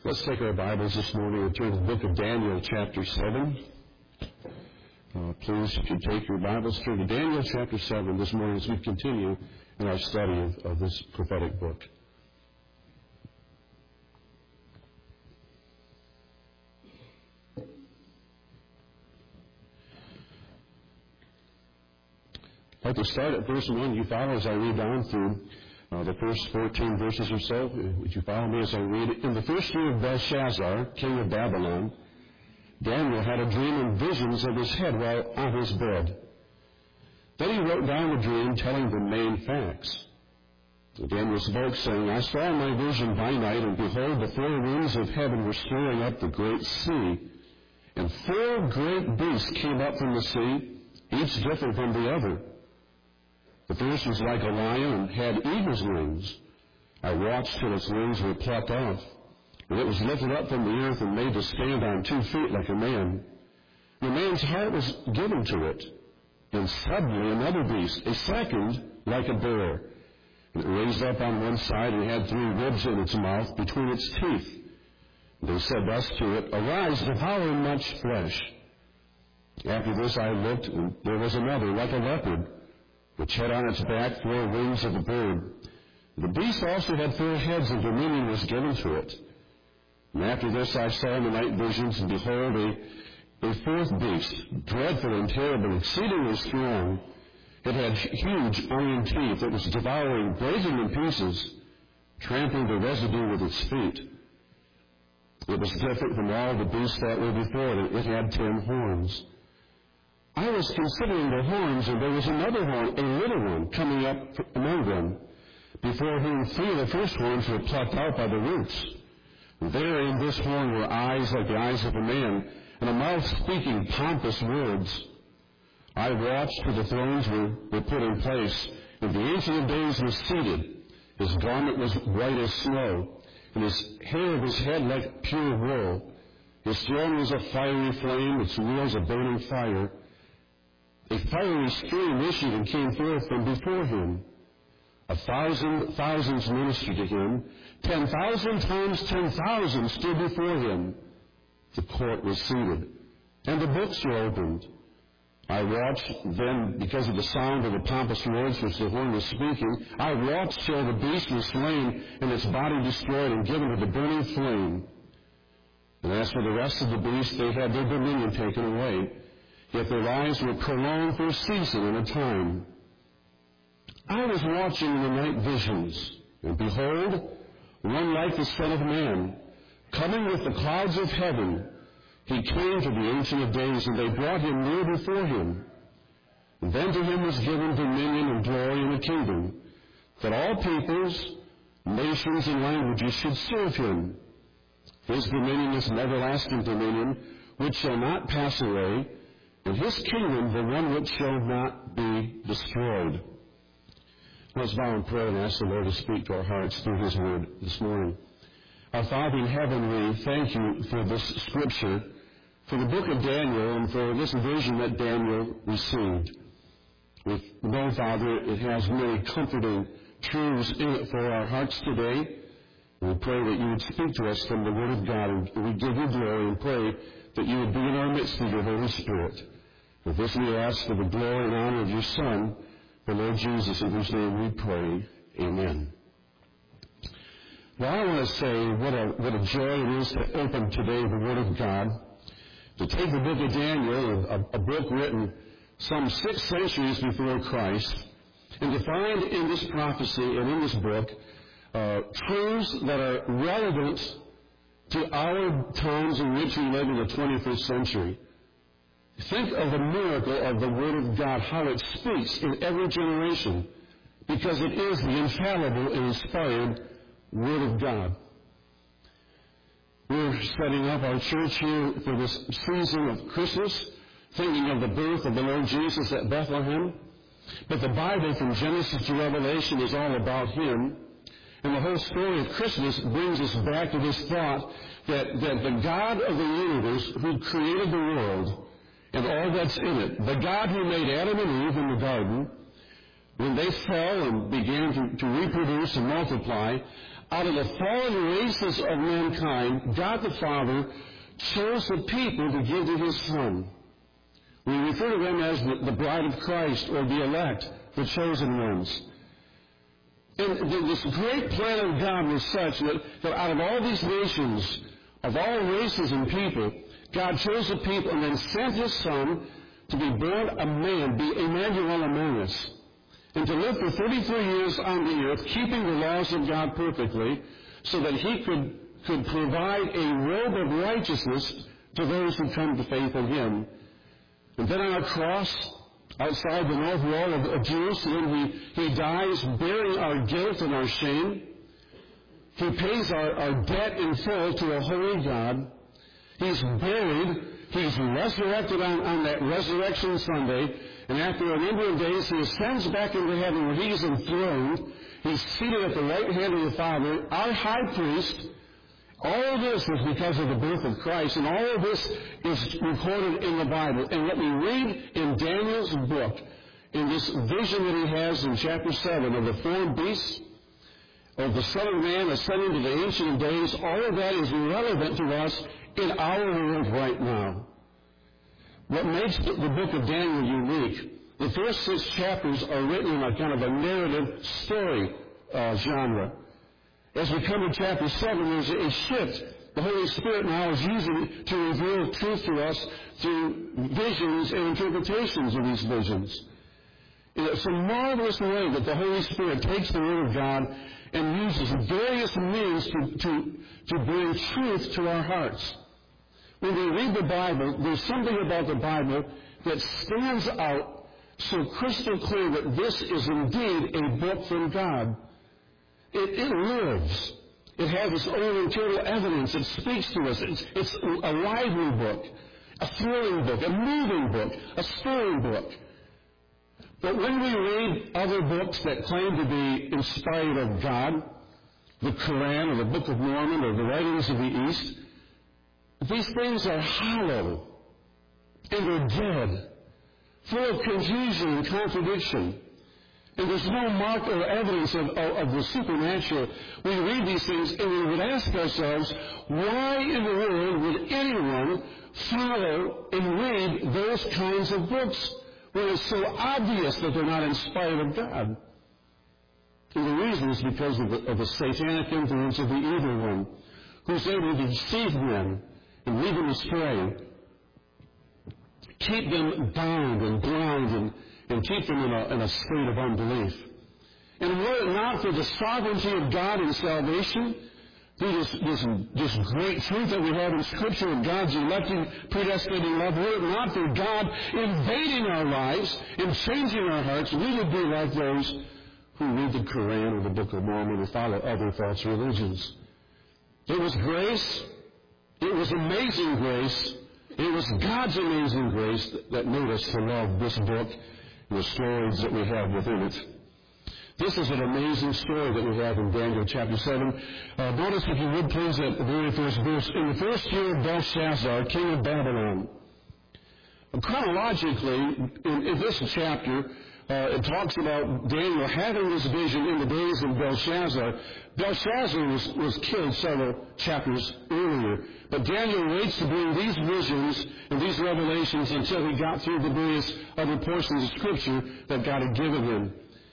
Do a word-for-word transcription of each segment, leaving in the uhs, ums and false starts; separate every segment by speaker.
Speaker 1: Let's take our Bibles this morning and turn to the book of Daniel, chapter seven. Uh, please, if you take your Bibles, turn to Daniel, chapter seven this morning as we continue in our study of, of this prophetic book. I'd like to start at verse one. You follow as I read down through Uh, the first fourteen verses or so. Would you follow me as I read it? In the first year of Belshazzar, king of Babylon, Daniel had a dream and visions of his head while on his bed. Then he wrote down the dream, telling the main facts. So Daniel spoke, saying, I saw in my vision by night, and behold, the four winds of heaven were stirring up the great sea. And four great beasts came up from the sea, each different from the other. The first was like a lion and had eagle's wings. I watched till its wings were plucked off, and it was lifted up from the earth and made to stand on two feet like a man. The man's heart was given to it. And suddenly another beast, a second like a bear, and it raised up on one side and had three ribs in its mouth between its teeth. And they said thus to it, Arise, devour much flesh. After this I looked, and there was another like a leopard, which had on its back four wings of a bird. The beast also had four heads, and dominion was given to it. And after this I saw in the night visions, and behold, a, a fourth beast, dreadful and terrible, exceedingly strong. It had huge iron teeth. It was devouring, breaking in pieces, trampling the residue with its feet. It was different from all the beasts that were before it. It had ten horns. I was considering the horns, and there was another horn, a little one, coming up among them, before whom three of the first horns were plucked out by the roots. There in this horn were eyes like the eyes of a man, and a mouth speaking pompous words. I watched till the thrones were, were put in place, and the Ancient of Days was seated. His garment was white as snow, and his hair of his head like pure wool. His throne was a fiery flame, its wheels a burning fire. A fiery stream issued and came forth from before him. A thousand thousands ministered to him. Ten thousand times ten thousand stood before him. The court was seated, and the books were opened. I watched then, because of the sound of the pompous words which the horn was speaking, I watched till the beast was slain, and its body destroyed and given to the burning flame. And as for the rest of the beasts, they had their dominion taken away. Yet their lives were prolonged for a season and a time. I was watching in the night visions, and behold, one like the Son of Man, coming with the clouds of heaven. He came to the Ancient of Days, and they brought him near before him. And then to him was given dominion and glory and a kingdom, that all peoples, nations, and languages should serve him. His dominion is an everlasting dominion, which shall not pass away, and his kingdom, the one which shall not be destroyed. Let's bow in prayer and ask the Lord to speak to our hearts through his word this morning. Our Father in heaven, we thank you for this scripture, for the book of Daniel, and for this vision that Daniel received. We know, Father, it has many comforting truths in it for our hearts today. We pray that you would speak to us from the Word of God, and we give you glory and pray that you would be in our midst through your Holy Spirit. With this we ask for the glory and honor of your Son, the Lord Jesus, in whose name we pray. Amen. Well, I want to say what a, what a joy it is to open today the Word of God, to take the book of Daniel, a, a book written some six centuries before Christ, and to find in this prophecy and in this book uh, truths that are relevant to our times in which we live in the twenty-first century. Think of the miracle of the Word of God, how it speaks in every generation, because it is the infallible and inspired Word of God. We're setting up our church here for this season of Christmas, thinking of the birth of the Lord Jesus at Bethlehem. But the Bible from Genesis to Revelation is all about him. And the whole story of Christmas brings us back to this thought that, that the God of the universe, who created the world and all that's in it, the God who made Adam and Eve in the garden, when they fell and began to, to reproduce and multiply, out of the fallen races of mankind, God the Father chose the people to give to His Son. We refer to them as the, the bride of Christ, or the elect, the chosen ones. And this great plan of God was such that, that out of all these nations, of all races and people, God chose the people and then sent His Son to be born a man, be Emmanuel among us, and to live for thirty-three years on the earth, keeping the laws of God perfectly, so that He could, could provide a robe of righteousness to those who come to faith in Him. And then on a cross, outside the north wall of, of Jerusalem, he, he dies, bearing our guilt and our shame. He pays our, our debt in full to a holy God. He's buried. He's resurrected on, on that Resurrection Sunday. And after a number of days, He ascends back into heaven where He is enthroned. He's seated at the right hand of the Father, our high priest. All of this is because of the birth of Christ, and all of this is recorded in the Bible. And what we read in Daniel's book, in this vision that he has in chapter seven of the four beasts, of the Son of Man ascending to the Ancient of Days, all of that is relevant to us in our world right now. What makes the, the book of Daniel unique, the first six chapters are written in a kind of a narrative story uh, genre. As we come to chapter seven, there's a shift. The Holy Spirit now is using to reveal truth to us through visions and interpretations of these visions. It's a marvelous way that the Holy Spirit takes the Word of God and uses various means to, to, to bring truth to our hearts. When we read the Bible, there's something about the Bible that stands out so crystal clear that this is indeed a book from God. It, it lives. It has its own internal evidence. It speaks to us. It's, it's a lively book, a thrilling book, a moving book, a stirring book. But when we read other books that claim to be inspired of God, the Quran or the Book of Mormon or the writings of the East, these things are hollow and they're dead, full of confusion and contradiction. And there's no mark or evidence of, of, of the supernatural. We read these things and we would ask ourselves, why in the world would anyone follow and read those kinds of books when it's so obvious that they're not inspired of God? And the reason is because of the, of the satanic influence of the evil one, who's able to deceive men and lead them astray, keep them bound and blind and and keep them in a, in a state of unbelief. And were it not for the sovereignty of God in salvation, through this, this, this great truth that we have in Scripture of God's electing, predestinating love, were it not for God invading our lives and changing our hearts, we would be like those who read the Quran or the Book of Mormon or follow other false religions. It was grace. It was amazing grace. It was God's amazing grace that, that made us to love this book, the stories that we have within it. This is an amazing story that we have in Daniel chapter seven. Uh, notice, if you would please, at the very first verse. In the first year of Belshazzar, king of Babylon. Uh, chronologically, in, in this chapter, uh, it talks about Daniel having this vision in the days of Belshazzar. Belshazzar was, was killed several chapters earlier. But Daniel waits to bring these visions and these revelations until he got through the various other portions of Scripture that God had given him.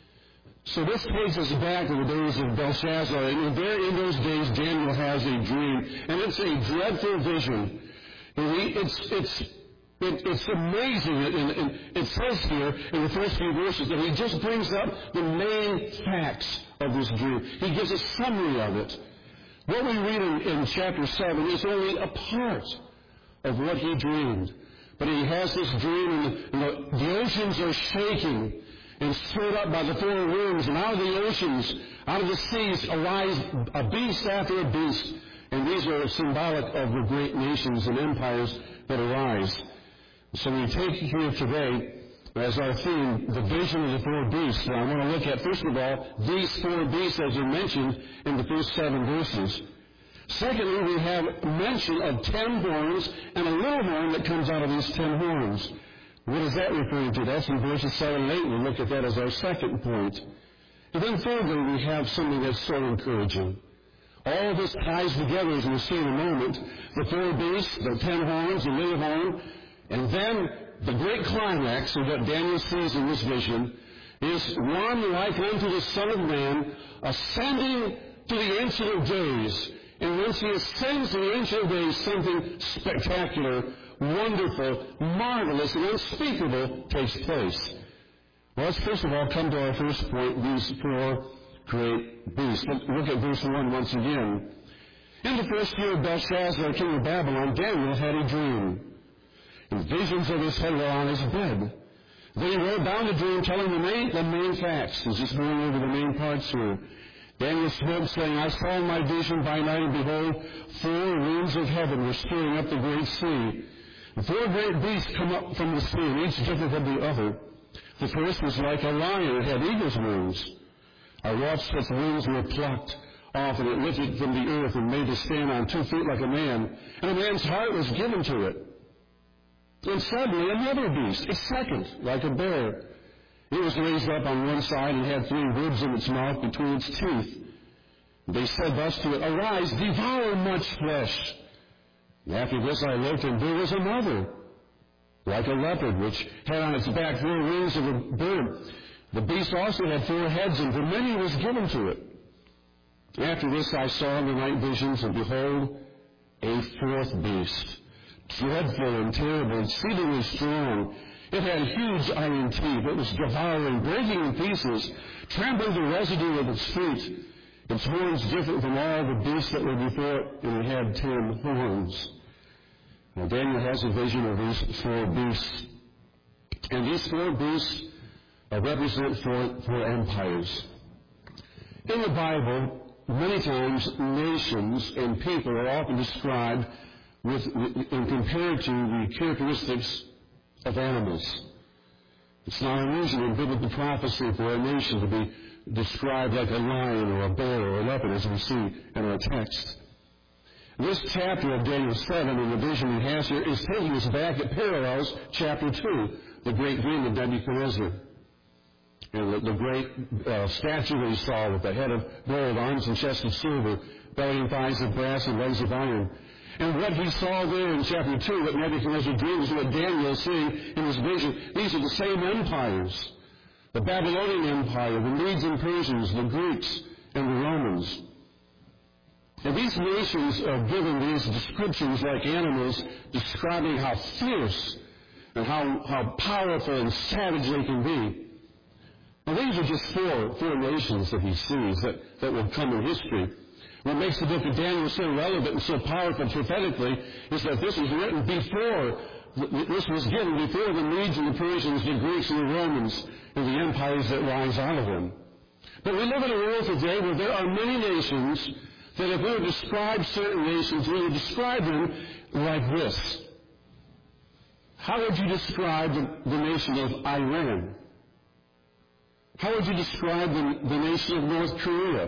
Speaker 1: So this takes us back to the days of Belshazzar. And there in those days, Daniel has a dream. And it's a dreadful vision. And he, it's, it's, it, it's amazing. And, and it says here in the first few verses that he just brings up the main facts of this dream. He gives a summary of it. What we read in, in chapter seven is only a part of what he dreamed. But he has this dream, and the, and the, the oceans are shaking and stirred up by the four winds, and out of the oceans, out of the seas, arise a beast after a beast. And these are symbolic of the great nations and empires that arise. So we take here today, as our theme, the vision of the four beasts. And I want to look at, first of all, these four beasts as are mentioned in the first seven verses. Secondly, we have mention of ten horns and a little horn that comes out of these ten horns. What is that referring to? That's in verses seven and eight. We'll look at that as our second point. And then thirdly, we have something that's so encouraging. All of this ties together, as we'll see in a moment, the four beasts, the ten horns, the little horn, and then the great climax of what Daniel sees in this vision is one like unto the Son of Man ascending to the Ancient of Days. And once he ascends to the Ancient of Days, something spectacular, wonderful, marvelous, and unspeakable takes place. Well, let's first of all come to our first point, these four great beasts. Look at verse one once again. In the first year of Belshazzar, king of Babylon, Daniel had a dream. And visions of his head were on his bed. Then he wrote down the dream, telling the main, the main facts. He's just going over the main parts here. Daniel spoke, saying, I saw in my vision by night, and behold, four winds of heaven were stirring up the great sea. And four great beasts come up from the sea, and each different from the other. The first was like a lion, it had eagle's wings. I watched such wings were plucked off, and it lifted from the earth and made to stand on two feet like a man. And a man's heart was given to it. And suddenly another beast, a second, like a bear. It was raised up on one side and had three ribs in its mouth between its teeth. They said thus to it, Arise, devour much flesh. And after this I looked, and there was another, like a leopard, which had on its back four wings of a bird. The beast also had four heads, and dominion was given to it. After this I saw in the night visions, and behold, a fourth beast, dreadful and terrible, exceedingly strong. It had huge iron teeth. It was devouring, breaking in pieces, trampling the residue of its feet. Its horns different from all the beasts that were before it, and it had ten horns. Now Daniel has a vision of these four beasts. And these four beasts uh, represent four, four empires. In the Bible, many times nations and people are often described with, and compared to the characteristics of animals. It's not unusual in biblical prophecy for a nation to be described like a lion or a bear or a leopard, as we see in our text. This chapter of Daniel seven, in the vision he has here, is taking us back. It parallels chapter two, the great dream of Nebuchadnezzar. And the, the great uh, statue that he saw with the head of gold, arms and chest of silver, belly and thighs of brass and legs of iron. And what he saw there in chapter two, what Nebuchadnezzar dreams, what Daniel is seeing in his vision, these are the same empires. The Babylonian Empire, the Medes and Persians, the Greeks, and the Romans. And these nations are given these descriptions like animals, describing how fierce and how, how powerful and savage they can be. Now these are just four, four nations that he sees that, that will come in history. What makes the book of Daniel so relevant and so powerful prophetically is that this was written before, this was given before the Medes and the Persians, the Greeks and the Romans, and the empires that rise out of them. But we live in a world today where there are many nations that if we would describe certain nations, we would describe them like this. How would you describe the, the nation of Iran? How would you describe the, the nation of North Korea?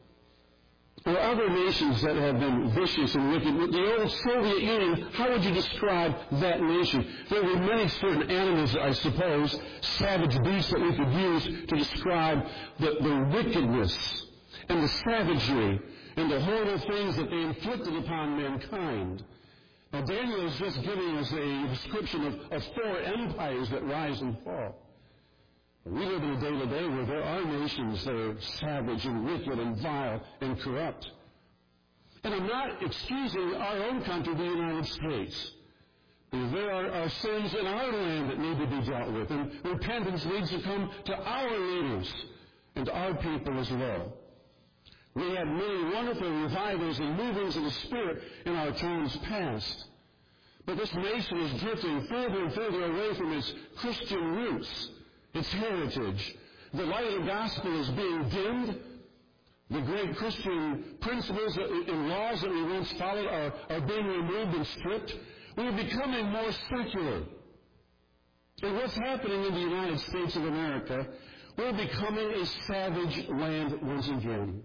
Speaker 1: Or other nations that have been vicious and wicked. The old Soviet Union, how would you describe that nation? There were many certain animals, I suppose, savage beasts that we could use to describe the, the wickedness and the savagery and the horrible things that they inflicted upon mankind. Now Daniel is just giving us a description of, of four empires that rise and fall. We live in a day today where there are nations that are savage and wicked and vile and corrupt. And I'm not excusing our own country, the United States. There are, are sins in our land that need to be dealt with, and repentance needs to come to our leaders and to our people as well. We had many wonderful revivals and movings of the Spirit in our times past. But this nation is drifting further and further away from its Christian roots, its heritage. The light of the gospel is being dimmed. The great Christian principles and laws that we once followed are, are being removed and stripped. We're becoming more secular. And what's happening in the United States of America, we're becoming a savage land once again.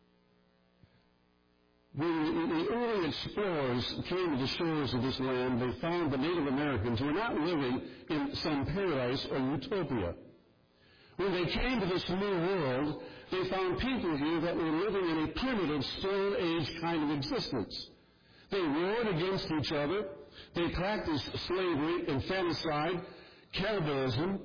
Speaker 1: When the early explorers came to the shores of this land, they found the Native Americans were not living in some paradise or utopia. When they came to this new world, they found people here that were living in a primitive Stone Age kind of existence. They warred against each other. They practiced slavery, infanticide, cannibalism,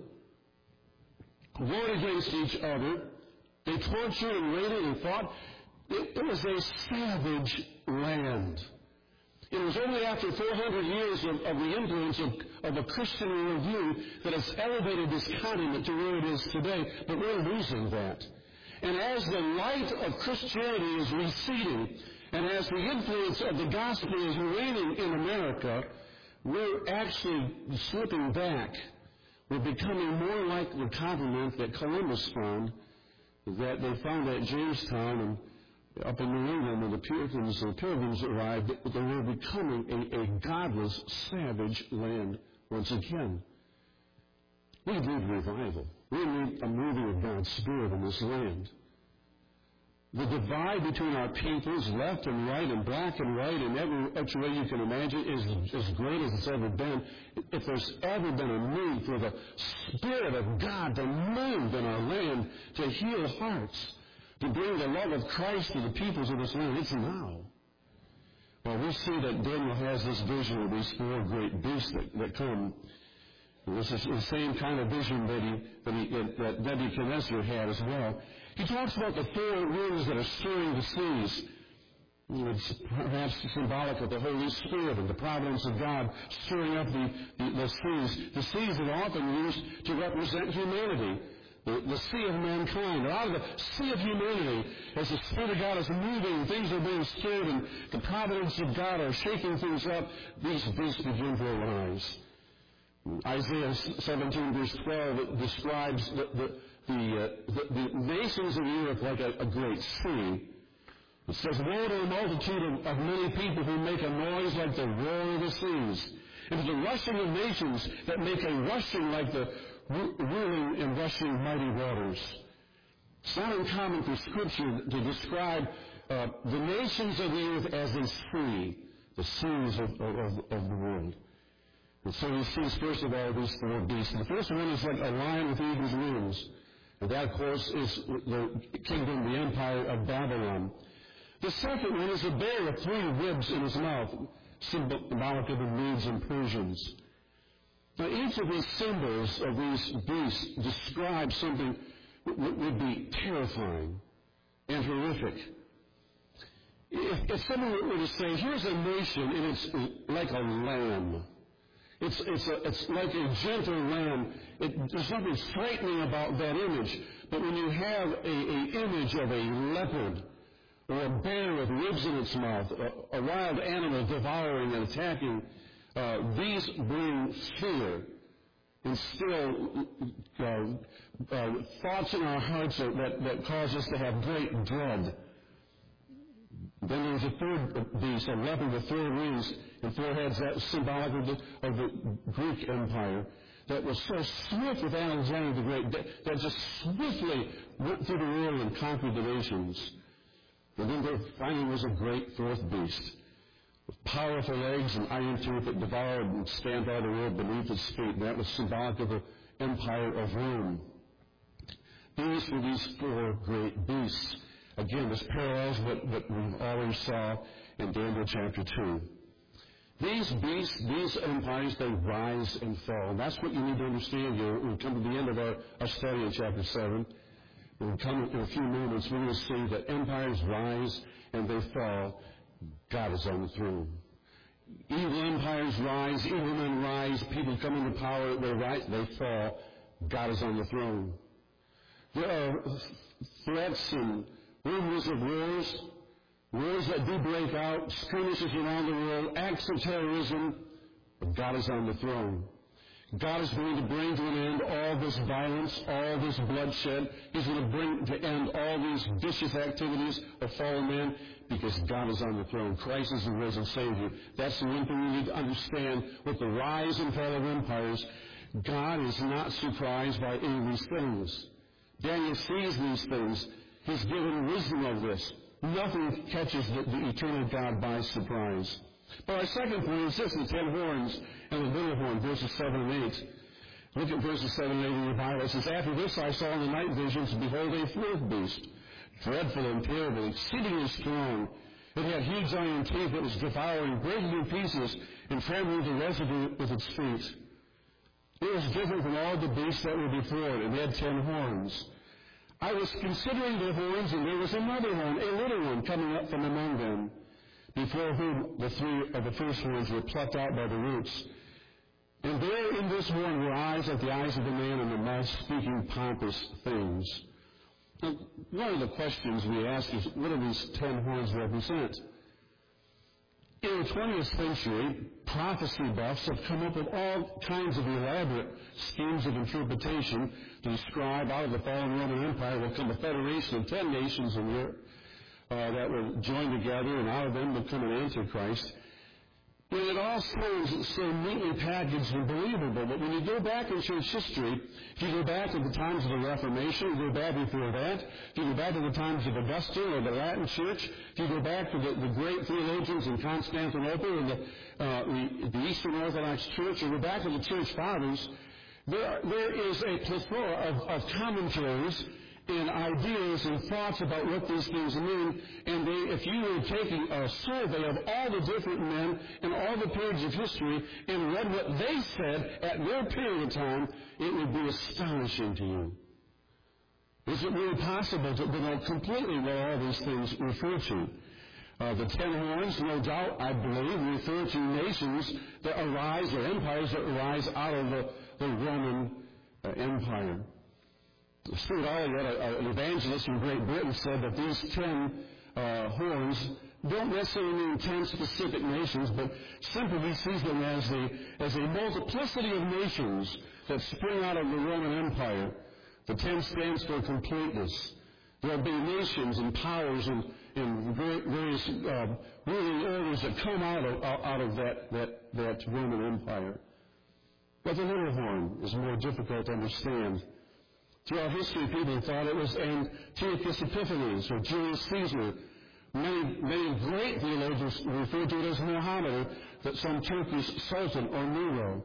Speaker 1: warred against each other. They tortured and raided and fought. It, it was a savage land. It was only after four hundred years of, of the influence of, of a Christian worldview that has elevated this continent to where it is today, but we're losing that. And as the light of Christianity is receding, and as the influence of the gospel is waning in America, we're actually slipping back. We're becoming more like the continent that Columbus found, that they found at Jamestown and up in New England when the Puritans and Pilgrims arrived. They were becoming a, a godless, savage land once again. We need revival. We need a moving of God's Spirit in this land. The divide between our peoples, left and right and black and white in every way you can imagine, is as great as it's ever been. If there's ever been a need for the Spirit of God to move in our land, to heal hearts, to bring the love of Christ to the peoples of this land, it's now. Well, we see that Daniel has this vision of these four great beasts that, that come. This is the same kind of vision that, he, that, he, that Nebuchadnezzar had as well. He talks about the four winds that are stirring the seas. It's perhaps symbolic of the Holy Spirit and the providence of God stirring up the, the, the seas. The seas are often used to represent humanity. The, the sea of mankind. Out of the sea of humanity, as the Spirit of God is moving, things are being stirred, and the providence of God are shaking things up, these beasts begin to arise. Isaiah seventeen, verse twelve, describes the, the, the, uh, the, the nations of the earth like a, a great sea. It says, woe to the multitude of, of many people who make a noise like the roar of the seas, and to the rushing of nations that make a rushing like the ruling and rushing mighty waters. It's not uncommon for Scripture to describe uh, the nations of the earth as a sea, the seas of, of, of the world. And so he sees, first of all, these four beasts. The first one is like a lion with eagle's wings. And that, of course, is the kingdom, the empire of Babylon. The second one is a bear with three ribs in his mouth, symbolic of the Medes and Persians. Now, each of these symbols of these beasts describe something that would be terrifying and horrific. If, if someone were to say, here's a nation, and it's like a lamb. It's, it's, a, it's like a gentle lamb. It, there's something frightening about that image. But when you have a, a image of a leopard or a bear with ribs in its mouth, a, a wild animal devouring and attacking, Uh, these bring fear, instill uh, uh, thoughts in our hearts that, that cause us to have great dread. Then there's a third beast, a leopard with four wings and four heads. That's symbolic of the, of the Greek Empire that was so swift with Alexander the Great that, that just swiftly went through the world and conquered the nations. And then there finally was a great fourth beast, with powerful legs and iron teeth that devoured and stamped out the world beneath its feet. That was symbolic of the empire of Rome. These were these four great beasts. Again, this parallels what, what we already saw in Daniel chapter two. These beasts, these empires, they rise and fall. And that's what you need to understand here. When we come to the end of our, our study in chapter seven, when we come in a few moments, we're going to see that empires rise and they fall. God is on the throne. Evil empires rise, evil men rise, people come into power, they rise, they fall. God is on the throne. There are threats and rumors of wars, wars that do break out, skirmishes around the world, acts of terrorism, but God is on the throne. God is going to bring to an end all this violence, all this bloodshed. He's going to bring to end all these vicious activities of fallen man, because God is on the throne. Christ is the risen Savior. That's the one thing we need to understand with the rise and fall of empires. God is not surprised by any of these things. Daniel sees these things. He's given wisdom of this. Nothing catches the, the eternal God by surprise. But our second point is this, the ten horns and the little horn, verses seven and eight. Look at verses seven and eight in your Bible. It says, after this I saw in the night visions, behold, a fourth beast, dreadful and terrible, exceedingly strong. It had huge iron teeth that was devouring, breaking in pieces, and trampling the residue with its feet. It was different from all the beasts that were before it, and it had ten horns. I was considering the horns, and there was another horn, a little one, coming up from among them, before whom the three of the first horns were plucked out by the roots. And there in this horn were eyes like the eyes of a man, and a mouth speaking pompous things. Now, one of the questions we ask is, what do these ten horns represent? In the twentieth century, prophecy buffs have come up with all kinds of elaborate schemes of interpretation to describe out of the fallen Roman Empire will come a federation of ten nations in Europe uh, that will join together, and out of them will come an Antichrist. And it all sounds so neatly packaged and believable, but when you go back in church history, if you go back to the times of the Reformation, you go back before that, if you go back to the times of Augustine or the Latin Church, if you go back to the, the great theologians in Constantinople and the, uh, the, the Eastern Orthodox Church, or go back to the Church Fathers, there, there is a plethora of, of commentaries and ideas and thoughts about what these things mean, and they, if you were taking a survey of all the different men in all the periods of history and read what they said at their period of time, it would be astonishing to you. Is it really possible to know completely what all these things refer to? Uh, the ten horns, no doubt, I believe, refer to nations that arise, or empires that arise out of the, the Roman uh, Empire. Stuart Olliott, an evangelist from Great Britain, said that these ten uh, horns don't necessarily mean ten specific nations, but simply he sees them as a, as a multiplicity of nations that spring out of the Roman Empire. The ten stands for completeness. There will be nations and powers and, and various uh, ruling orders that come out of, out of that, that, that Roman Empire. But the little horn is more difficult to understand. Throughout history, people thought it was Antiochus Epiphanes or Julius Caesar. Many, many great theologians refer to it as Muhammad, that some Turkish sultan or Nero.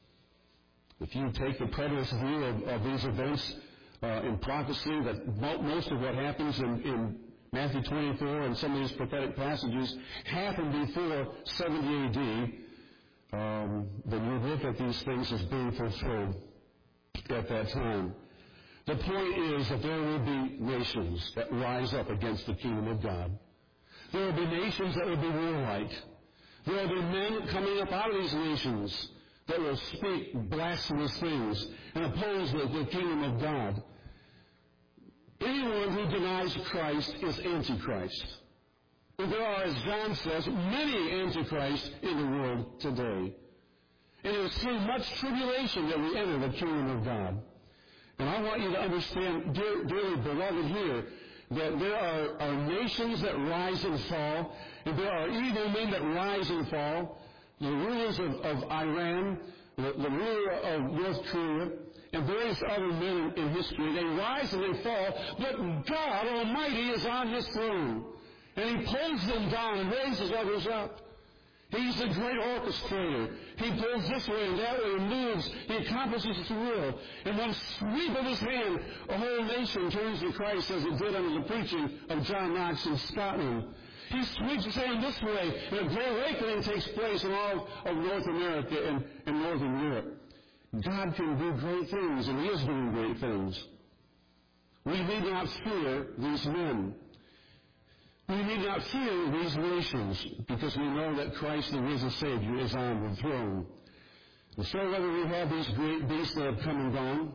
Speaker 1: If you take the preterist view of, of these events uh, in prophecy, that most of what happens in, in Matthew twenty-four and some of these prophetic passages happened before seventy A D, um, then you look at these things as being fulfilled at that time. The point is that there will be nations that rise up against the kingdom of God. There will be nations that will be warlike. There will be men coming up out of these nations that will speak blasphemous things and oppose the, the kingdom of God. Anyone who denies Christ is Antichrist. And there are, as John says, many Antichrists in the world today. And it is through much tribulation that we enter the kingdom of God. And I want you to understand, dear, dearly beloved here, that there are, are nations that rise and fall, and there are evil men that rise and fall. The rulers of, of Iran, the, the ruler of North Korea, and various other men in, in history, they rise and they fall, but God Almighty is on His throne. And He pulls them down and raises others up. He's the great orchestrator. He pulls this way and that way and moves. He accomplishes His will. In one sweep of His hand, a whole nation turns to Christ, as it did under the preaching of John Knox in Scotland. He sweeps His hand this way, and a great awakening takes place in all of North America and, and Northern Europe. God can do great things, and He is doing great things. We need not fear these men. We need not fear these nations, because we know that Christ, the risen Savior, is on the throne. And so whether we have these great beasts that have come and gone,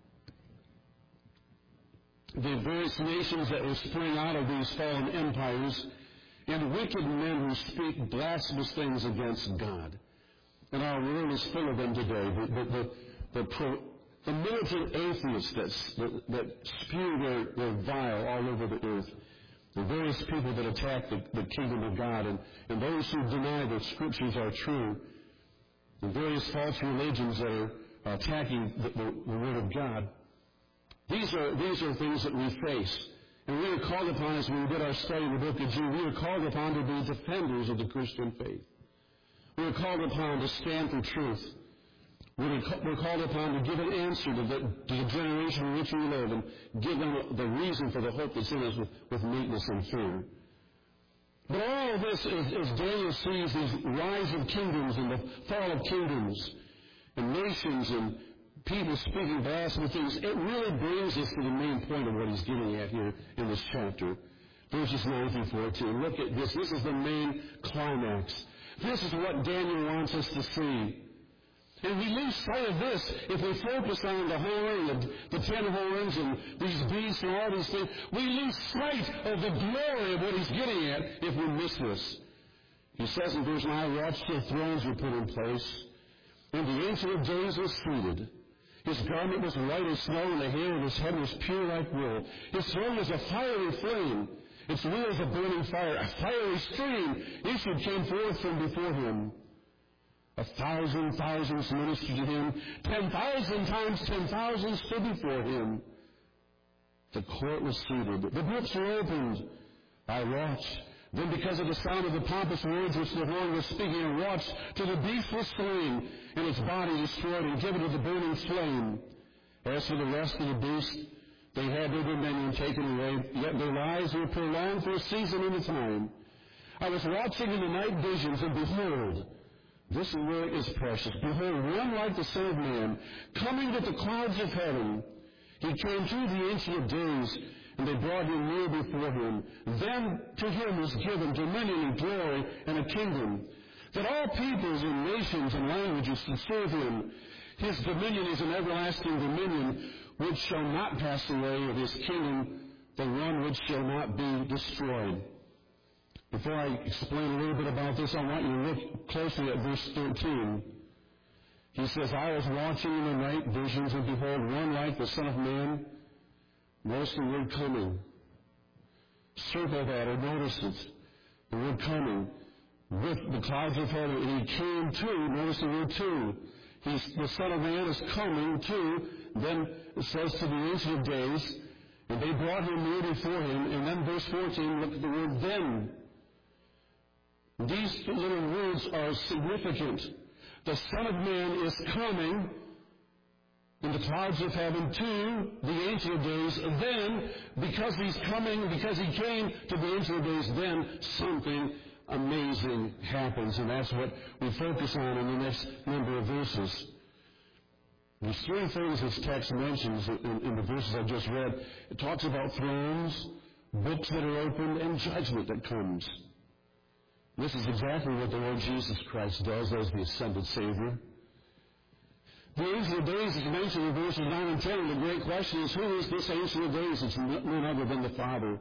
Speaker 1: the various nations that will spring out of these fallen empires, and wicked men who speak blasphemous things against God. And our world is full of them today. The, the, the, the, pro, the militant atheists that, that spew their, their vile all over the earth. The various people that attack the, the kingdom of God, and, and those who deny that Scriptures are true, the various false religions that are attacking the, the, the Word of God. These are, these are things that we face. And we are called upon, as we did our study in the book of Jude, we are called upon to be defenders of the Christian faith. We are called upon to stand for truth. We're called upon to give an answer to the, to the generation in which we live and give them the reason for the hope that's in us with, with meekness and fear. But all of this, as, as Daniel sees these rise of kingdoms and the fall of kingdoms and nations and people speaking blasphemous things, it really brings us to the main point of what he's getting at here in this chapter. Verses nine through fourteen. Look at this. This is the main climax. This is what Daniel wants us to see. And we lose sight of this if we focus on the horn and the, the ten horns and these beasts and all these things. We lose sight of the glory of what he's getting at if we miss this. He says in verse nine, I watched till thrones were put in place, and the Ancient of Days was seated. His garment was white as snow, and the hair of his head was pure like wool. His throne was a fiery flame. Its wheels a burning fire. A fiery stream issued came forth from before him. A thousand thousands ministered to him. Ten thousand times ten thousand stood before him. The court was seated. The books were opened. I watched. Then because of the sound of the pompous words which the horn was speaking, I watched till the beast was slain, and its body destroyed, and given to the burning flame. As for the rest of the beast, they had their dominion taken away, yet their lives were prolonged for a season and a time. I was watching in the night visions, and behold, this word is precious. Behold, one like the Son of Man, coming with the clouds of heaven. He came through the Ancient of Days, and they brought him near before him. Then to him was given dominion and glory and a kingdom, that all peoples and nations and languages should serve him. His dominion is an everlasting dominion, which shall not pass away, of his kingdom, the one which shall not be destroyed. Before I explain a little bit about this, I want you to look closely at verse thirteen. He says, I was watching in the night visions, and behold, one like the Son of Man. Notice the word coming. Circle that or notice it. The word coming. With the clouds of heaven. And he came to, notice the word to. He's, the Son of Man is coming to. Then it says to the Ancient of Days. And they brought him near before him. And then verse fourteen, look at the word then. These little words are significant. The Son of Man is coming in the clouds of heaven to the Ancient of Days. Then, because he's coming, because he came to the Ancient of Days, then something amazing happens. And that's what we focus on in the next number of verses. There's three things this text mentions in, in the verses I just read. It talks about thrones, books that are opened, and judgment that comes. This is exactly what the Lord Jesus Christ does as the ascended Savior. The Ancient of Days is mentioned in verses nine and ten, and the great question is, who is this Ancient of Days? It's none other than the Father.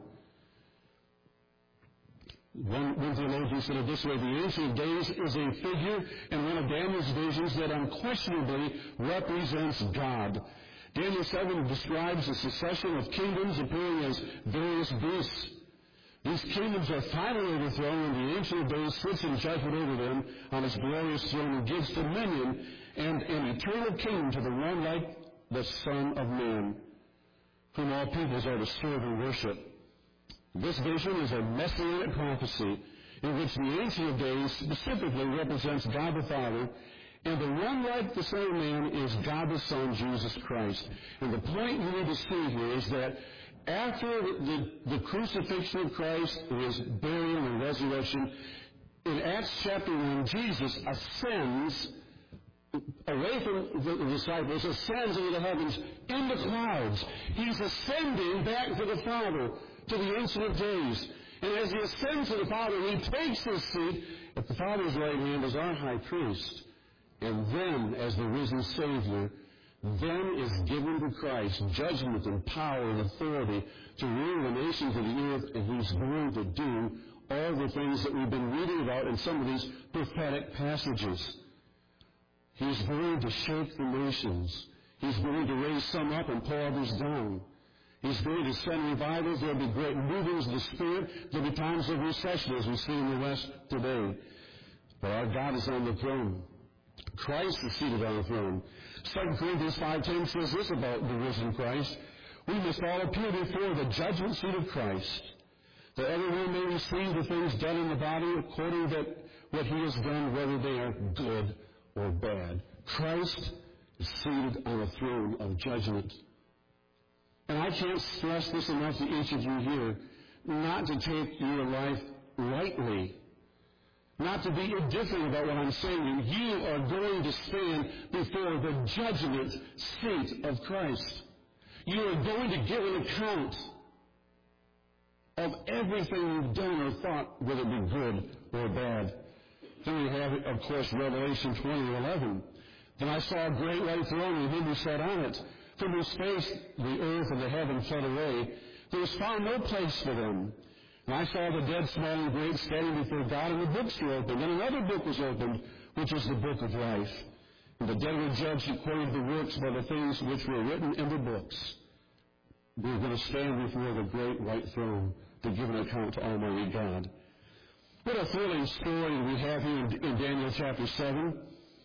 Speaker 1: One, one theologian said it this way, the Ancient of Days is a figure in one of Daniel's visions that unquestionably represents God. Daniel seven describes a succession of kingdoms appearing as various beasts. These kingdoms are finally overthrown, and the Ancient of Days sits in judgment over them on his glorious throne and gives dominion and an eternal kingdom to the one like the Son of Man, whom all peoples are to serve and worship. This vision is a messianic prophecy in which the Ancient of Days specifically represents God the Father, and the one like the Son of Man is God the Son, Jesus Christ. And the point you need to see here is that after the, the crucifixion of Christ, his burial and resurrection, in Acts chapter one, Jesus ascends away from the disciples, ascends into the heavens in the clouds. He's ascending back to the Father, to the Ancient of Days. And as he ascends to the Father, he takes his seat at the Father's right hand as our high priest. And then, as the risen Savior, then is given to Christ judgment and power and authority to rule the nations of the earth, and he's going to do all the things that we've been reading about in some of these prophetic passages. He's going to shake the nations. He's going to raise some up and pull others down. He's going to send revivals. There'll be great movings of the Spirit. There'll be times of recession, as we see in the West today. But our God is on the throne. Christ is seated on the throne. Second Corinthians five ten says this about the risen Christ. We must all appear before the judgment seat of Christ, that everyone may receive the things done in the body according to what he has done, whether they are good or bad. Christ is seated on a throne of judgment. And I can't stress this enough to each of you here, not to take your life lightly, not to be indifferent about what I'm saying. You are going to stand before the judgment seat of Christ. You are going to give an account of everything you've done or thought, whether it be good or bad. Then we have, of course, Revelation twenty eleven. Then I saw a great white throne, and him who sat on it. From whose face the earth and the heaven fled away. There was found no place for them. And I saw the dead, small and great, standing before God, and the books were opened. And another book was opened, which is the book of life. And the dead were judged according to the works by the things which were written in the books. We're going to stand before the great white throne to give an account to Almighty God. What a thrilling story we have here in, in Daniel chapter seven.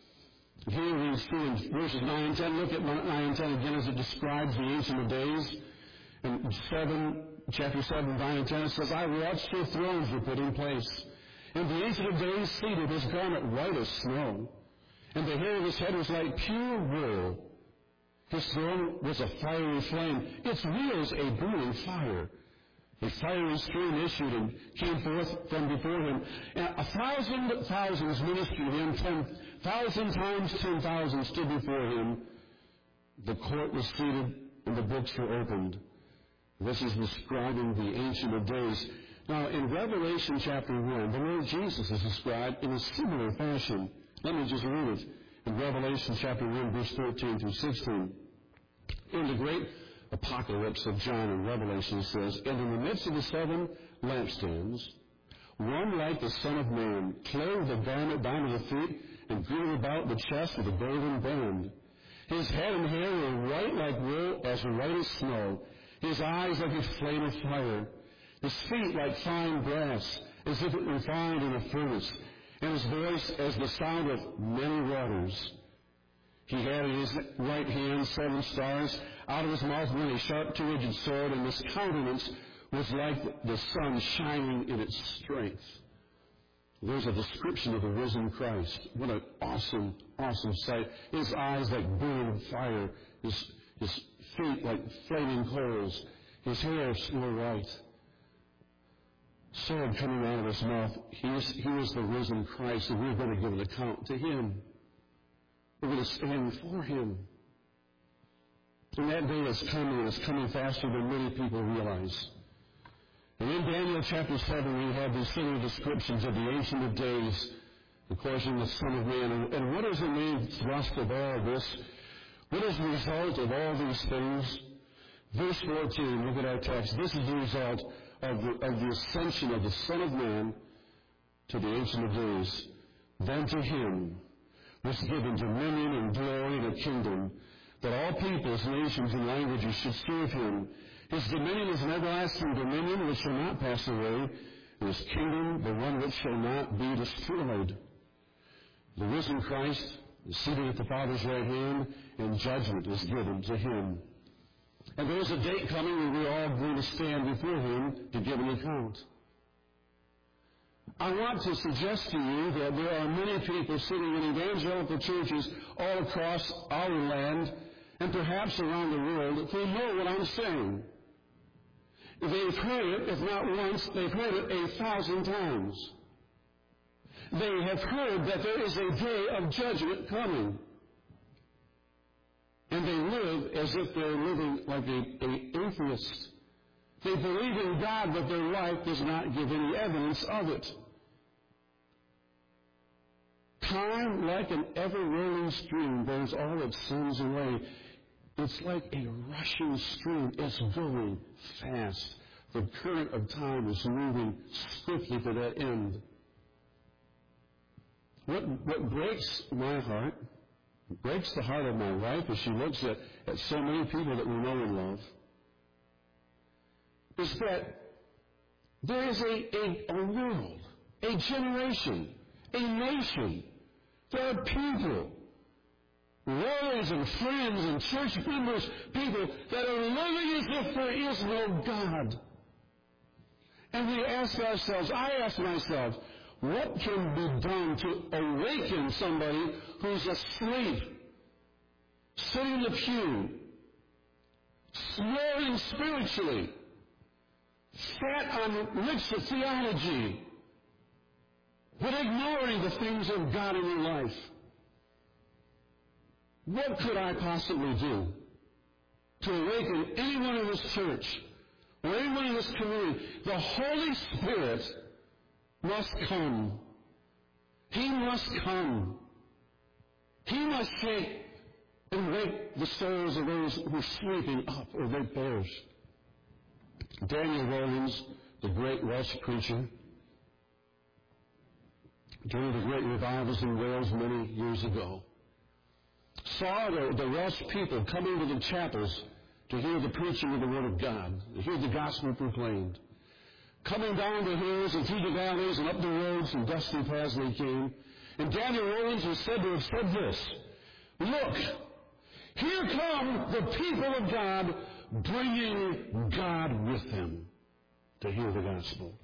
Speaker 1: Here we see in verses nine and ten. Look at nine and ten again as it describes the Ancient of Days. In seven, chapter seven, nine and ten, it says, I watched till thrones were put in place. And the Ancient of Days seated, his garment white as snow. And the hair of his head was like pure wool. His throne was a fiery flame. Its wheels a burning fire. A fiery stream issued and came forth from before him. And a thousand thousands ministered him. Ten thousand times ten thousand stood before him. The court was seated and the books were opened. This is describing the Ancient of Days. Now, in Revelation chapter one, the Lord Jesus is described in a similar fashion. Let me just read it. In Revelation chapter one, verse thirteen through sixteen. In the great apocalypse of John in Revelation, it says, And in the midst of the seven lampstands, one like the Son of Man, clothed a garment down to the feet, and girded about the chest with a golden band. His head and hair were white like wool, as white as snow. His eyes like a flame of fire. His feet like fine brass, as if it were refined in a furnace. And his voice as the sound of many waters. He had in his right hand seven stars. Out of his mouth went a sharp two-edged sword, and his countenance was like the sun shining in its strength. There's a description of the risen Christ. What an awesome, awesome sight. His eyes like burning fire. His, his feet like flaming coals. His hair snow white. Sword coming out of his mouth. He is, he is the risen Christ, and we're going to give an account to him. We're going to stand before him. And that day is coming, and it's coming faster than many people realize. And in Daniel chapter seven, we have these similar descriptions of the Ancient of Days, of course, in the Son of Man. And, and what is the main thrust of all of this? What is the result of all these things? Verse fourteen, look at our text. This is the result of the, of the ascension of the Son of Man to the Ancient of Days. Then to him was given dominion and glory and a kingdom, that all peoples, nations, and languages should serve him. His dominion is an everlasting dominion which shall not pass away, and his kingdom the one which shall not be destroyed. The risen Christ is seated at the Father's right hand, and judgment is given to him. And there is a date coming when we're all going to stand before him to give an account. I want to suggest to you that there are many people sitting in evangelical churches all across our land and perhaps around the world who know what I'm saying. They've heard it, if not once, they've heard it a thousand times. They have heard that there is a day of judgment coming. And they live as if they're living like an atheist. They believe in God, but their life does not give any evidence of it. Time, like an ever-rolling stream, bears all its sins away. It's like a rushing stream. It's going fast. The current of time is moving swiftly to that end. What, what breaks my heart, breaks the heart of my wife as she looks at, at so many people that we know and love, is that there is a, a, a world, a generation, a nation. There are people, lawyers and friends and church members, people that are living as if there is no God. And we ask ourselves, I ask myself, what can be done to awaken somebody who's asleep? sitting in the pew, snoring spiritually, fat on licks of theology, but ignoring the things of God in your life. What could I possibly do to awaken anyone in this church or anyone in this community? The Holy Spirit must come. He must come. He must shake and wake the souls of those who are sleeping up or they perish. Daniel Rollins, the great Welsh preacher, during the great revivals in Wales many years ago, saw the, the Welsh people coming to the chapels to hear the preaching of the Word of God, to hear the gospel proclaimed. Coming down the hills and through the valleys and up the roads and dusty paths they came. And Daniel Rollins was said to have said this, "Look, here come the people of God bringing God with them to hear the gospel."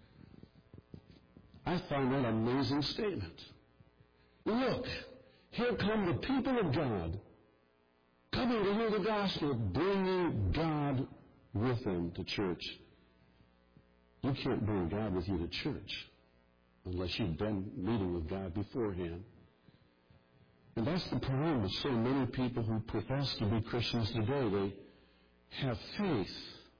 Speaker 1: I find that an amazing statement. Look, here come the people of God coming to hear the gospel, bringing God with them to church. You can't bring God with you to church unless you've been meeting with God beforehand. And that's the problem with so many people who profess to be Christians today. They have faith.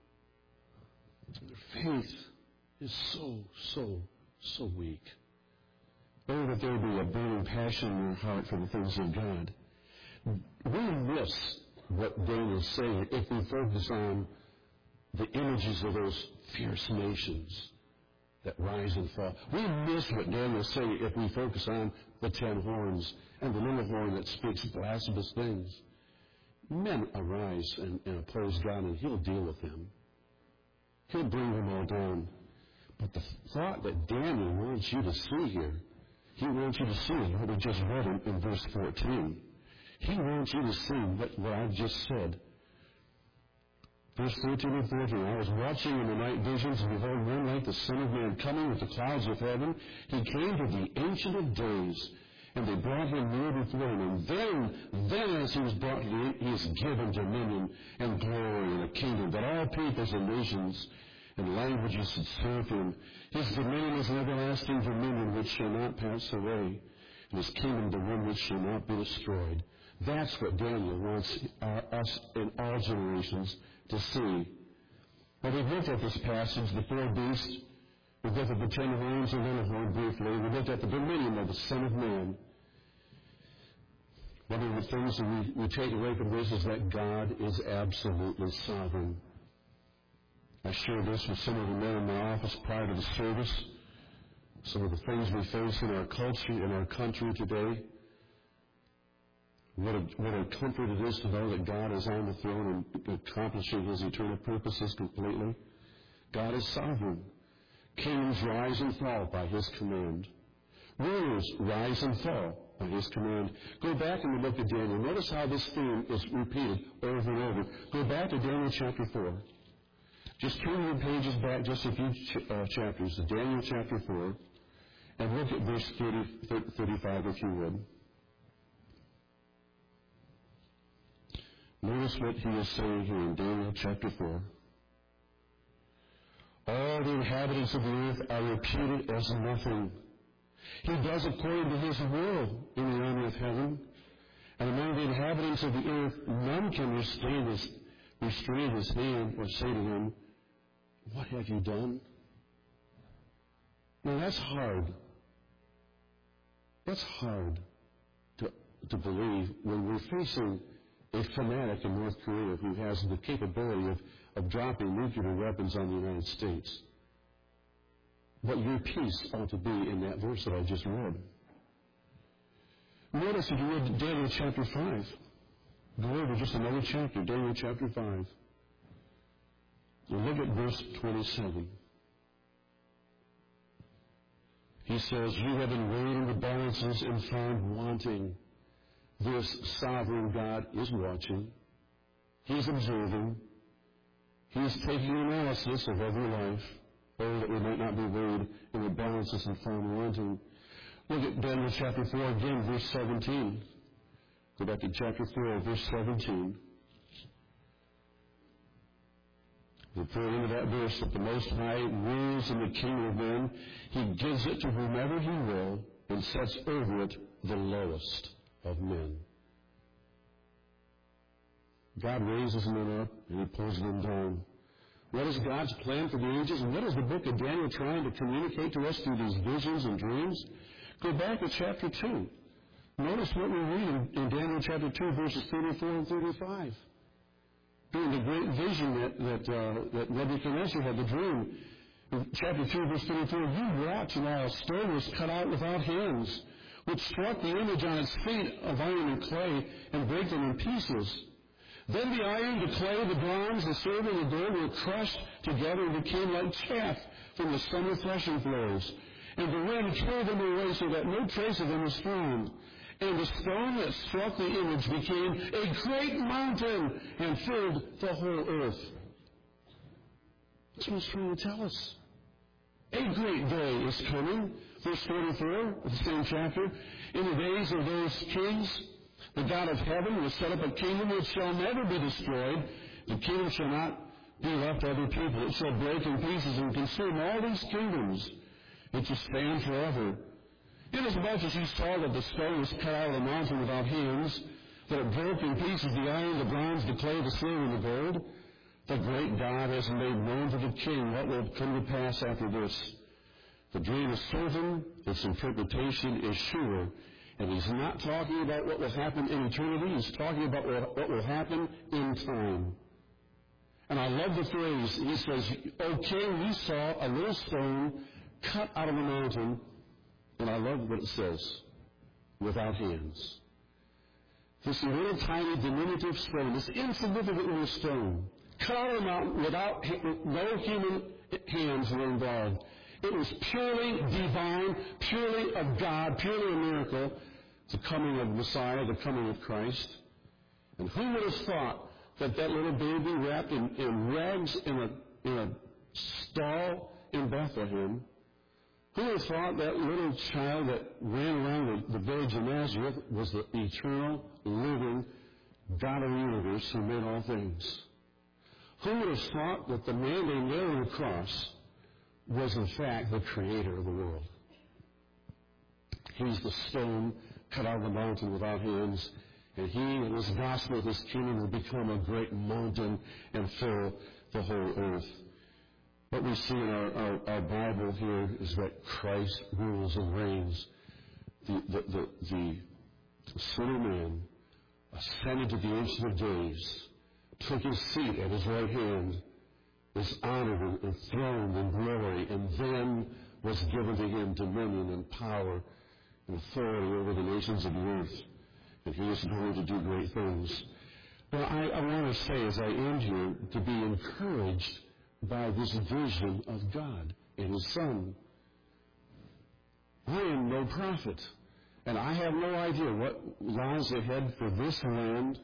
Speaker 1: Their faith is so, so, so weak. Oh, that there be a burning passion in your heart for the things of God. We miss what Daniel's saying if we focus on the images of those fierce nations that rise and fall. We miss what Daniel's saying if we focus on the ten horns and the little horn that speaks blasphemous things. Men arise and, and oppose God, and He'll deal with them. He'll bring them all down. But the thought that Daniel wants you to see here, he wants you to see what we just read in, in verse fourteen. He wants you to see what, what I've just said. Verse thirteen and fourteen, I was watching in the night visions, and behold, one like the Son of Man coming with the clouds of heaven. He came to the Ancient of Days, and they brought him near before him. And then, then as he was brought near, he is given dominion and glory and a kingdom, that all peoples and nations and languages should serve him. His dominion is an everlasting dominion which shall not pass away, and his kingdom the one which shall not be destroyed. That's what Daniel wants uh, us in all generations to see. But we've looked at this passage, the four beasts. We've looked at the ten horns and little horn briefly. We've looked at the dominion of the Son of Man. One of the things that we, we take away from this is that God is absolutely sovereign. I shared this with some of the men in my office prior to the service. Some of the things we face in our culture, in our country today. What a, what a comfort it is to know that God is on the throne and accomplishing His eternal purposes completely. God is sovereign. Kings rise and fall by His command. Rulers rise and fall by His command. Go back in the book of Daniel. Notice how this theme is repeated over and over. Go back to Daniel chapter four. Just turn your pages back just a few ch- uh, chapters to Daniel chapter four, and look at verse thirty, thirty-five if you would. Notice what he is saying here in Daniel chapter four. All the inhabitants of the earth are reputed as nothing. He does according to His will in the army of heaven. And among the inhabitants of the earth, none can restrain his, restrain his hand or say to him, "What have you done?" Now that's hard. That's hard to, to believe when we're facing a fanatic in North Korea who has the capability of, of dropping nuclear weapons on the United States. What your peace ought to be in that verse that I just read. Notice if you read Daniel chapter five. Go over just another chapter, Daniel chapter five. And look at verse twenty-seven. He says, "You have been weighed in the balances and found wanting." This sovereign God is watching. He's observing. He's taking an analysis of every life. Oh, that we might not be weighed in the balances and found wanting. Look at Daniel chapter four again, verse seventeen. Go back to chapter four, verse seventeen. Refer into that verse that the Most High rules in the kingdom of men. He gives it to whomever He will and sets over it the lowest of men. God raises men up and He pulls them down. What is God's plan for the ages? And what is the book of Daniel trying to communicate to us through these visions and dreams? Go back to chapter two. Notice what we read in, in Daniel chapter two, verses thirty-four and thirty-five. During the great vision that, that, uh, that Nebuchadnezzar had, the dream, in chapter two, verse thirty-four, you watched while a stone was cut out without hands, which struck the image on its feet of iron and clay and brake them in pieces. Then the iron, the clay, the bronze, the silver, and the gold were crushed together and became like chaff from the summer threshing floors. And the wind carried them away so that no trace of them was found. And the stone that struck the image became a great mountain and filled the whole earth. That's what it's trying to tell us. A great day is coming. Verse forty-four of the same chapter. In the days of those kings, the God of heaven will set up a kingdom which shall never be destroyed. The kingdom shall not be left to other people. It shall break in pieces and consume all these kingdoms. It shall stand forever. Inasmuch as you saw that the stone was cut out of the mountain without hands, that it broke in pieces the iron, the bronze, the clay, the silver, and the gold, the great God has made known to the king what will come to pass after this. The dream is certain, its interpretation is sure, and he's not talking about what will happen in eternity, he's talking about what will happen in time. And I love the phrase, he says, O king, we saw a little stone cut out of the mountain, and I love what it says, without hands. This little tiny diminutive stone, this insignificant little stone, cut out of the mountain without, no human hands were involved. It was purely divine, purely of God, purely a miracle, the coming of Messiah, the coming of Christ. And who would have thought that that little baby wrapped in, in rags in a, in a stall in Bethlehem, who would have thought that little child that ran around the, the village of Nazareth was the eternal, living God of the universe who made all things? Who would have thought that the man they nailed on the cross was in fact the creator of the world? He's the stone cut out of the mountain without hands, and he and his gospel, his kingdom, will become a great mountain and fill the whole earth. What we see in our, our, our Bible here is that Christ rules and reigns. The, the, the, the Son of Man ascended to the Ancient of Days, took his seat at his right hand, was honored and enthroned in glory, and then was given to him dominion and power and authority over the nations of the earth. And he is going to do great things. But I, I want to say as I end here, to be encouraged by this vision of God and His Son. I am no prophet, and I have no idea what lies ahead for this land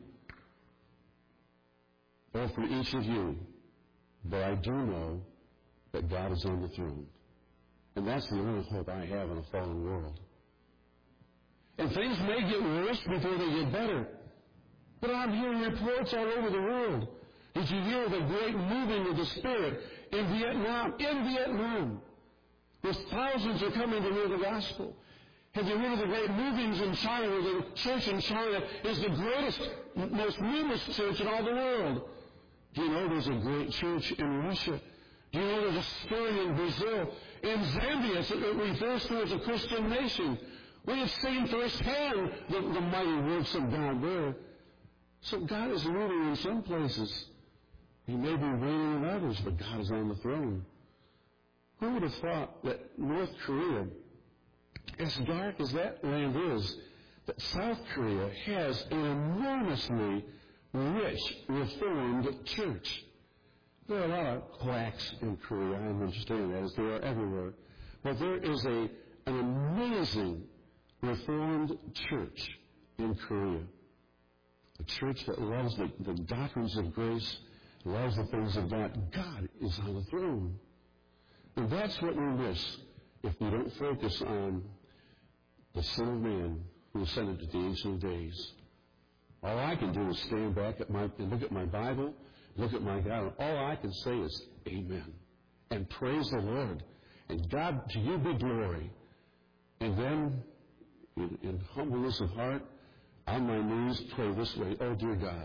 Speaker 1: or for each of you. But I do know that God is on the throne. And that's the only hope I have in a fallen world. And things may get worse before they get better. But I'm hearing reports all over the world. Did you hear the great moving of the Spirit in Vietnam? In Vietnam, where thousands are coming to hear the gospel. Have you heard of the great movings in China, where the church in China is the greatest, most numerous church in all the world? Do you know there's a great church in Russia? Do you know there's a stirring in Brazil? In Zambia, it refers to as a Christian nation. We have seen firsthand the, the mighty works of God there. So God is moving in some places. He may be reigning in others, but God is on the throne. Who would have thought that North Korea, as dark as that land is, that South Korea has an enormously rich, reformed church? There are a lot of quacks in Korea. I understand that, as there are everywhere. But there is a an amazing reformed church in Korea. A church that loves the, the doctrines of grace, loves the things of God. God is on the throne. And that's what we miss if we don't focus on the Son of Man who ascended to the Ancient of Days. All I can do is stand back at my, and look at my Bible, look at my God, and all I can say is, amen. And praise the Lord. And God, to you be glory. And then, in, in humbleness of heart, on my knees, pray this way, oh dear God.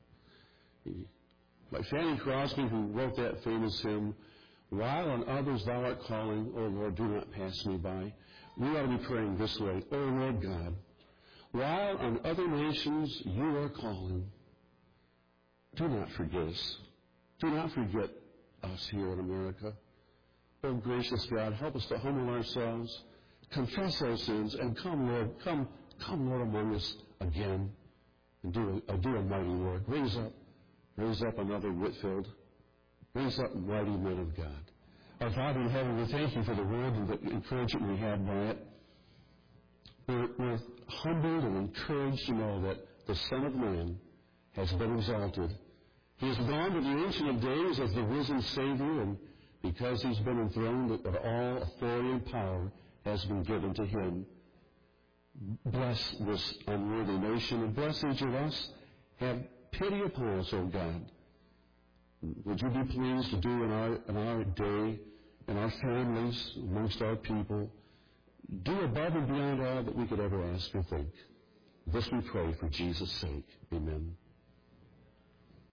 Speaker 1: Like Fanny Crosby, who wrote that famous hymn, while on others thou art calling, O Lord, do not pass me by. We ought to be praying this way, O Lord God, while on other nations you are calling, do not forget us. Do not forget us here in America. Oh, gracious God, help us to humble ourselves, confess our sins, and come, Lord, come, come, Lord, among us again, and do a, do a mighty work. Raise up, raise up another Whitefield. Raise up mighty men of God. Our Father in heaven, we thank you for the word and the encouragement we have by it. We're, we're humbled and encouraged to know that the Son of Man has been exalted. He has gone to the Ancient of Days as the risen Savior, and because he's been enthroned, that all authority and power has been given to him. Bless this unworthy nation, and bless each of us. Have pity upon us, O God. Would you be pleased to do in our, in our day, in our families, amongst our people, do above and beyond all that we could ever ask or think. This we pray for Jesus' sake. Amen.